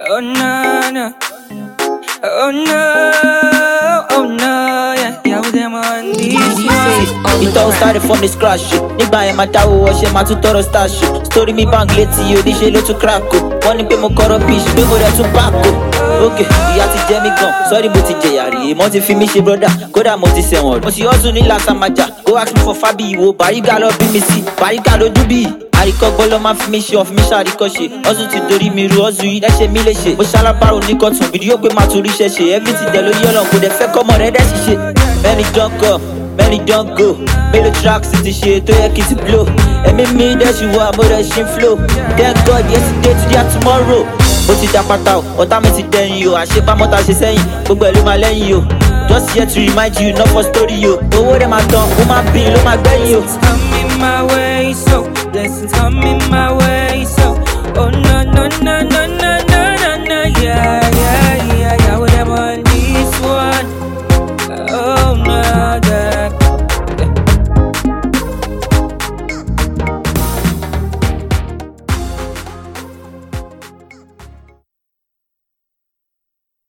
Oh no, no. Oh no, oh no, yeah, yeah, with them on these ones. It all started from the scratch. Nígbà yẹn máa dáwọ́ ọṣẹ máa tún tọrọ stash. Story mi bank létí oníṣe ló tún crack o. Wọ́n ní pé mo kọ́rọ́ bitch pé mo rẹ̀ tún back o. Okay, ìyá ti jẹ mí gan, sorry mo ti jẹ̀yà rí. Èmọ́ ti fi mí ṣe brother, kódà mo ti ṣẹ̀wọ̀n rí. Mo sì hustle ní Lasamaja, go ask me for Fabi ìwò. Bàrígà lọ bí mi sí, Bàrígà lójú bí. Àríkọ́gbọ́n ló máa fi mí ṣe ọ̀fìn mi ṣàríkọ́ṣe. Hustle ti dorí mi ru hustle yìí lẹ́ṣẹ̀ mi lè ṣe. Mo ṣalábàrò ní kọ́tún, fídíò pé máa torí ṣe ṣe. Everything dẹ̀ ló yẹ ọlọ́run kò dẹ̀ fẹ́ kọ́mọ rẹ̀ dẹ̀ ṣiṣẹ́. Many don't come, many don't go. Mélòó tracks ti ṣe tó yẹ kí ti blow. Ẹ̀mí mi dẹ̀ ṣì wà, mo dẹ̀ ṣì ń flow. Thank God yesterday today and tomorrow. Mo ti dá pátá o, ọ̀tá mi ti dẹ̀yìn o. Àṣepamọ́ ta ṣe sẹ́yìn, gbogbo ẹ̀ ló máa lẹ́yìn o. Just here to remind you, not for story o. Owó rẹ̀ máa tán, ó máa bí ló máa gbẹ̀yìn o. Coming my way, so blessings coming my way, so oh no, no, no, no, no.